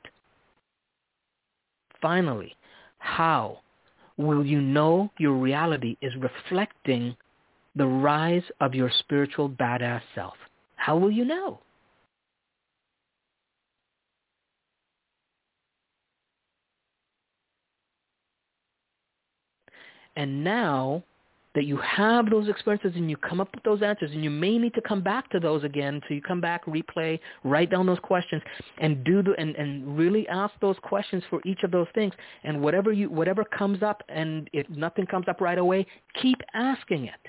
Finally, how will you know your reality is reflecting the rise of your spiritual badass self? How will you know? And now that you have those experiences and you come up with those answers, and you may need to come back to those again, so you come back, replay, write down those questions, and do the and, and really ask those questions for each of those things. And whatever you whatever comes up, and if nothing comes up right away, keep asking it.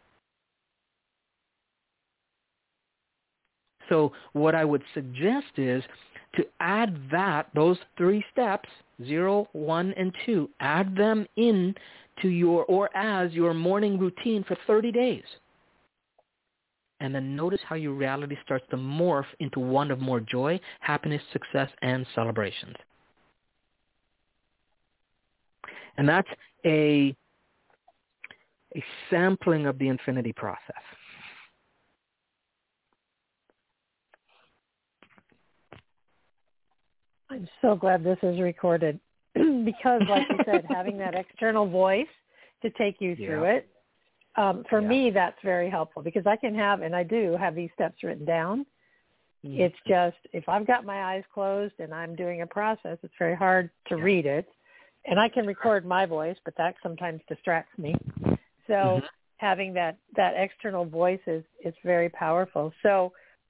So what I would suggest is to add that, those three steps, zero, one, and two, add them in to your, or as your morning routine for thirty days. And then notice how your reality starts to morph into one of more joy, happiness, success, and celebrations. And that's a, a sampling of the infinity process. I'm so glad this is recorded because, like you said, having that external voice to take you through yeah. it, um, for yeah. me, that's very helpful because I can have, and I do have these steps written down. Mm-hmm. It's just, if I've got my eyes closed and I'm doing a process, it's very hard to yeah. read it. And I can record my voice, but that sometimes distracts me. So mm-hmm. having that, that external voice is, is very powerful. So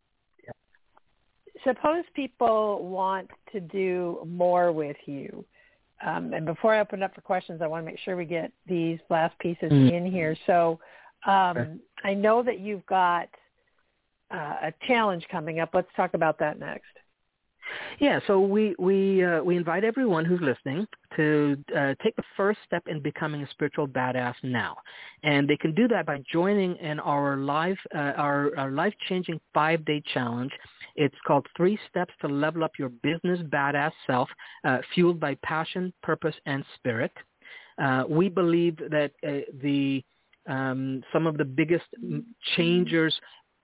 suppose people want to do more with you. Um, and before I open up for questions, I want to make sure we get these last pieces mm. in here. So um, okay. I know that you've got uh, a challenge coming up. Let's talk about that next. Yeah, so we we uh, we invite everyone who's listening to uh, take the first step in becoming a spiritual badass now, and they can do that by joining in our live uh, our, our life-changing five-day challenge. It's called Three Steps to Level Up Your Business Badass Self, uh, fueled by passion, purpose, and spirit. Uh, we believe that uh, the um, some of the biggest changers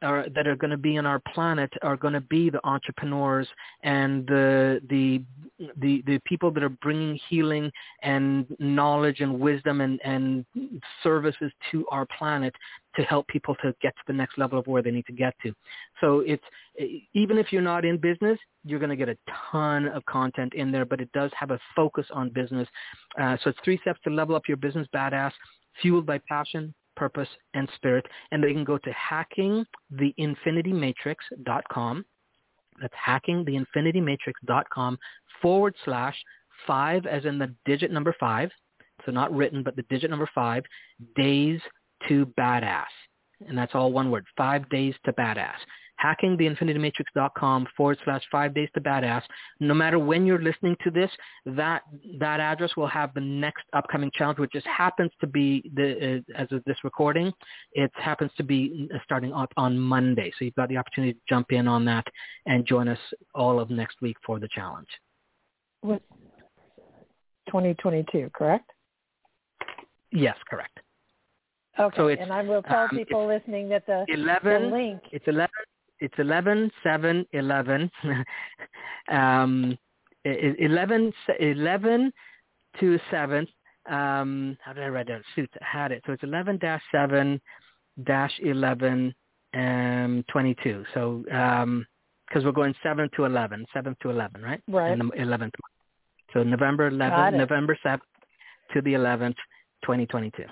are, that are going to be on our planet are going to be the entrepreneurs and the the the the people that are bringing healing and knowledge and wisdom and, and services to our planet to help people to get to the next level of where they need to get to. So it's, even if you're not in business, you're going to get a ton of content in there, but it does have a focus on business. Uh, so it's three steps to level up your business badass, fueled by passion, purpose, and spirit. And they can go to hacking the infinity matrix dot com. That's hacking the infinity matrix dot com forward slash five, as in the digit number five. So not written, but the digit number five, days to badass. And that's all one word, five days to badass. hacking the infinity matrix dot com forward slash five days to badass. No matter when you're listening to this, that that address will have the next upcoming challenge, which just happens to be, the uh, as of this recording, it happens to be starting up on Monday. So you've got the opportunity to jump in on that and join us all of next week for the challenge. With twenty twenty-two, correct? Yes, correct. Okay, so it's, and I will tell um, people listening that the, eleven, the link... It's eleven, it's eleven, seven, eleven. um, eleven, eleven to seven. Um, how did I write that? Shoot, I had it. So it's eleven dash seven dash eleven um, twenty-two. So, um, because we're going seven to eleven, seven to eleven, right? Right. And the eleventh month. So November eleventh, November seventh to the eleventh, twenty twenty-two.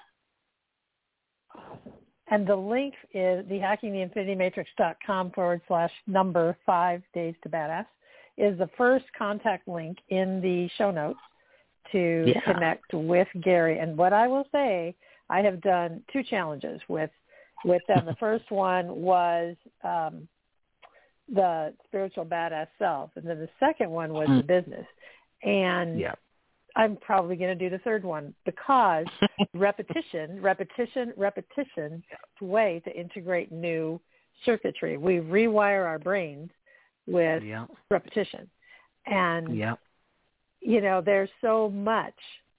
And the link is the hacking the infinity matrix dot com forward slash number five days to badass is the first contact link in the show notes to yeah. connect with Gary. And what I will say, I have done two challenges with with them. The first one was um, the spiritual badass self, and then the second one was mm. the business. And yeah. I'm probably going to do the third one because repetition, repetition, repetition is a way to integrate new circuitry. We rewire our brains with yeah. repetition. And, yeah. you know, there's so much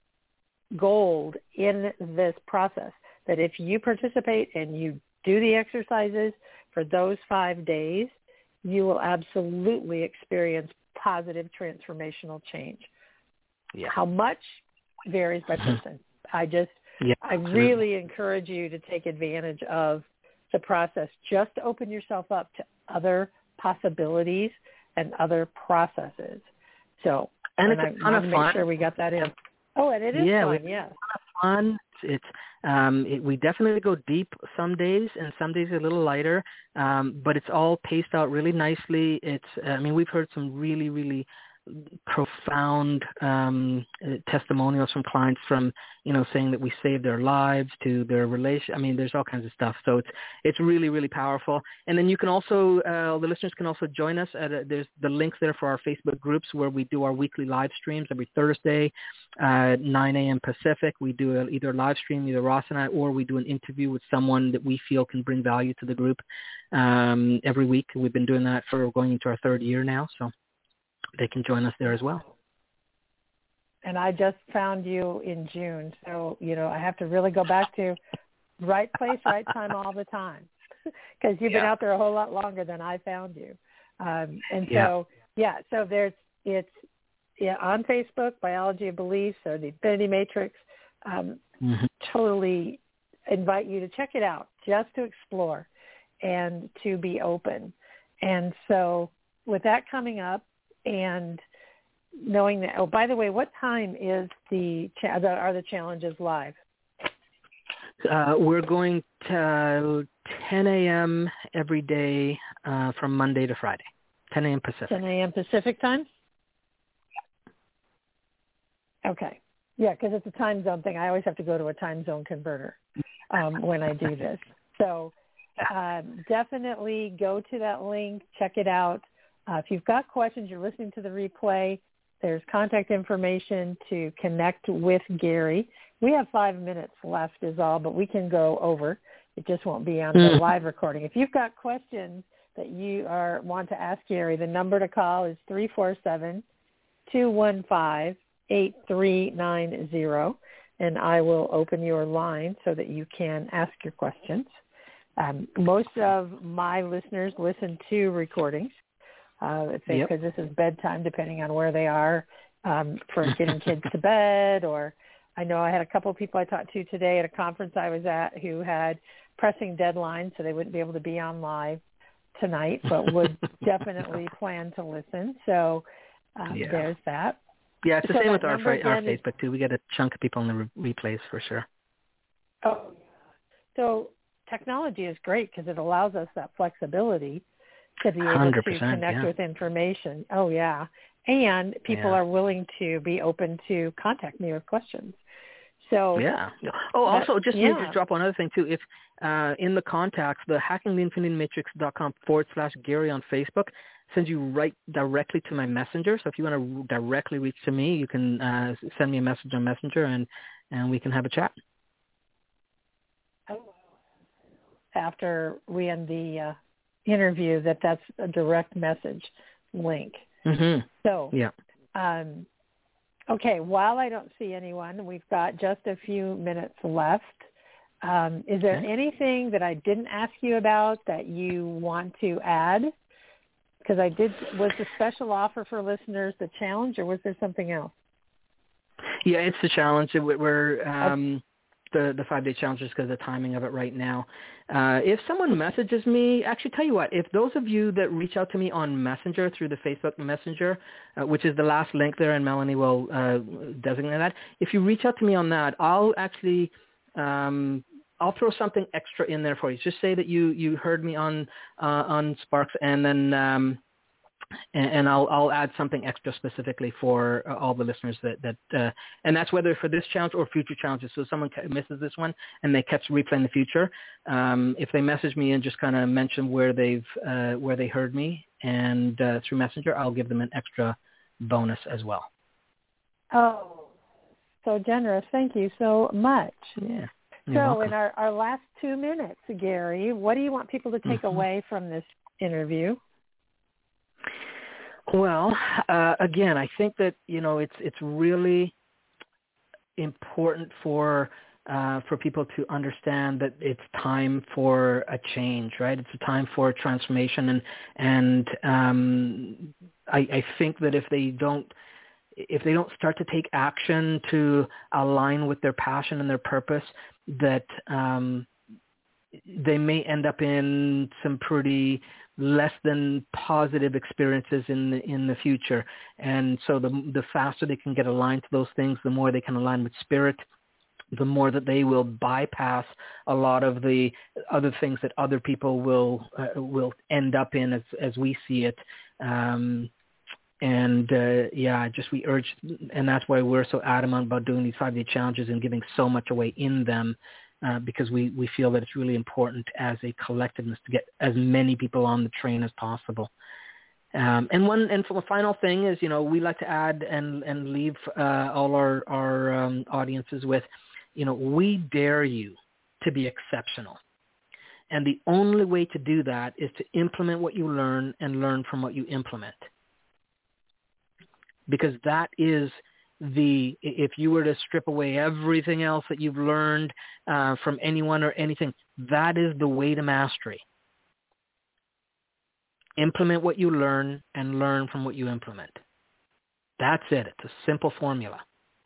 gold in this process that if you participate and you do the exercises for those five days, you will absolutely experience positive transformational change. Yeah. How much varies by person. I just, yeah, I really encourage you to take advantage of the process. Just open yourself up to other possibilities and other processes. So, and, and it's I a want to make fun. sure we got that in. Oh, and it is yeah, fun, it's yeah. fun. It's um, it, we definitely go deep some days, and some days a little lighter. Um, but it's all paced out really nicely. It's, I mean, we've heard some really, really profound um, testimonials from clients, from, you know, saying that we saved their lives to their relation. I mean, there's all kinds of stuff. So it's it's really, really powerful. And then you can also, uh, the listeners can also join us at a, there's the links there for our Facebook groups where we do our weekly live streams every Thursday at nine a.m. Pacific. We do a, either a live stream, either Ross and I, or we do an interview with someone that we feel can bring value to the group um, every week. We've been doing that for going into our third year now. So they can join us there as well. And I just found you in June. So, you know, I have to really go back to right place, right time all the time, because you've yeah. been out there a whole lot longer than I found you. Um, and so, yeah, yeah so there's, it's yeah, on Facebook, Biology of Beliefs or the Infinity Matrix. Um, mm-hmm. Totally invite you to check it out, just to explore and to be open. And so with that coming up, and knowing that, oh, by the way, what time is the, cha- the are the challenges live? Uh, we're going to ten a.m. every day uh, from Monday to Friday, ten a.m. Pacific. ten a.m. Pacific time? Okay. Yeah, because it's a time zone thing. I always have to go to a time zone converter um, when I do this. So um, definitely go to that link, check it out. Uh, if you've got questions, you're listening to the replay, there's contact information to connect with Gary. We have five minutes left is all, but we can go over. It just won't be on the live recording. If you've got questions that you are want to ask Gary, the number to call is three four seven, two one five, eight three nine zero, and I will open your line so that you can ask your questions. Um, most of my listeners listen to recordings uh, because yep. this is bedtime, depending on where they are, um, for getting kids to bed. Or I know I had a couple of people I talked to today at a conference I was at who had pressing deadlines, so they wouldn't be able to be on live tonight, but would definitely plan to listen. So um, yeah. there's that. Yeah, it's the so same with our, our is, Facebook, too. We get a chunk of people in the re- replays for sure. Oh, so technology is great because it allows us that flexibility to be able to connect yeah. with information. Oh, yeah. And people yeah. are willing to be open to contact me with questions. So yeah. Oh, also, just yeah. need to drop one other thing, too. If uh, in the contacts, the hacking the infinity matrix dot com forward slash Gary on Facebook sends you right directly to my Messenger. So if you want to directly reach to me, you can uh, send me a message on Messenger, and, and we can have a chat. After we end the uh, interview, that that's a direct message link. Mm-hmm. So, yeah. Um, okay, while I don't see anyone, we've got just a few minutes left. Um, is there okay. anything that I didn't ask you about that you want to add? Because I did, was the special offer for listeners the challenge, or was there something else? Yeah, it's the challenge. We're um, the the five day challenge just because of the timing of it right now. Uh, if someone messages me, actually, tell you what, if those of you that reach out to me on Messenger through the Facebook Messenger, uh, which is the last link there, and Melanie will uh, designate that. If you reach out to me on that, I'll actually um, I'll throw something extra in there for you. Just say that you you heard me on uh, on Sparks, and then. Um, And, and I'll I'll add something extra specifically for uh, all the listeners that that uh, and that's whether for this challenge or future challenges. So if someone misses this one and they catch replay in the future, um, if they message me and just kind of mention where they've uh, where they heard me and uh, through Messenger, I'll give them an extra bonus as well. Oh, so generous! Thank you so much. Yeah. So welcome. in our, our last two minutes, Gary, what do you want people to take mm-hmm. away from this interview? Well, uh, again, I think that, you know, it's it's really important for uh, for people to understand that it's time for a change, right? It's a time for a transformation, and and um, I, I think that if they don't if they don't start to take action to align with their passion and their purpose, that um, they may end up in some pretty less than positive experiences in the in the future. And so the the faster they can get aligned to those things, the more they can align with spirit, the more that they will bypass a lot of the other things that other people will uh, will end up in as as we see it. Um, and uh, yeah, just we urge, and that's why we're so adamant about doing these five-day challenges and giving so much away in them. Uh, because we, we feel that it's really important as a collectiveness to get as many people on the train as possible. Um, and one and for the final thing is, you know, we like to add and, and leave uh, all our, our um, audiences with, you know, we dare you to be exceptional. And the only way to do that is to implement what you learn and learn from what you implement. Because that is the, if you were to strip away everything else that you've learned uh, from anyone or anything, that is the way to mastery. Implement what you learn and learn from what you implement. That's it. It's a simple formula.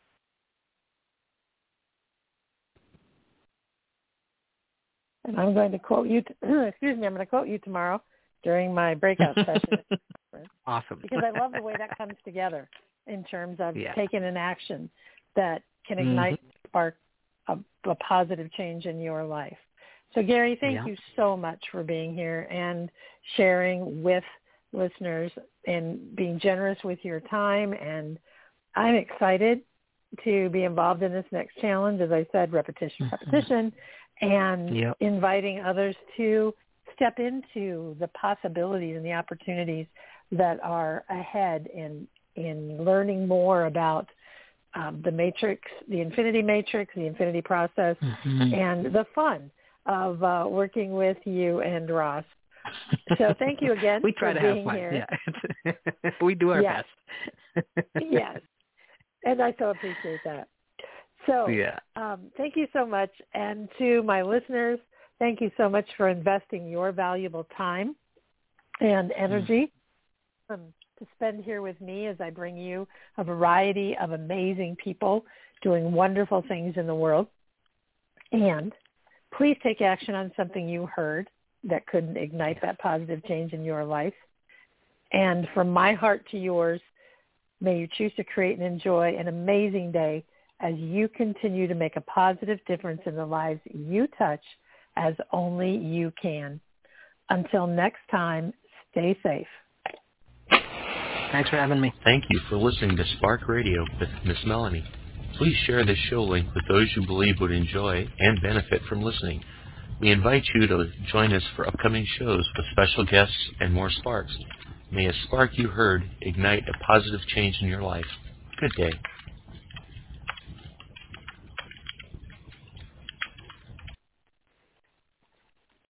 And I'm going to quote you, t- excuse me, I'm going to quote you tomorrow during my breakout session. Awesome. Because I love the way that comes together in terms of yeah. taking an action that can ignite, mm-hmm. spark a, a positive change in your life. So, Gary, thank yeah. you so much for being here and sharing with listeners and being generous with your time. And I'm excited to be involved in this next challenge. As I said, repetition, repetition, and yep. inviting others to step into the possibilities and the opportunities that are ahead in in learning more about um, the matrix, the infinity matrix, the infinity process, mm-hmm. and the fun of uh, working with you and Ross. So thank you again we try for to being have fun. here. Yeah. We do our yes. best. Yes. And I so appreciate that. So yeah. um, thank you so much. And to my listeners, Thank you so much for investing your valuable time and energy mm. um, to spend here with me as I bring you a variety of amazing people doing wonderful things in the world. And please take action on something you heard that could ignite that positive change in your life. And from my heart to yours, may you choose to create and enjoy an amazing day as you continue to make a positive difference in the lives you touch as only you can. Until next time, stay safe. Thanks for having me. Thank you for listening to Spark Radio with Miss Melanie. Please share this show link with those you believe would enjoy and benefit from listening. We invite you to join us for upcoming shows with special guests and more sparks. May a spark you heard ignite a positive change in your life. Good day.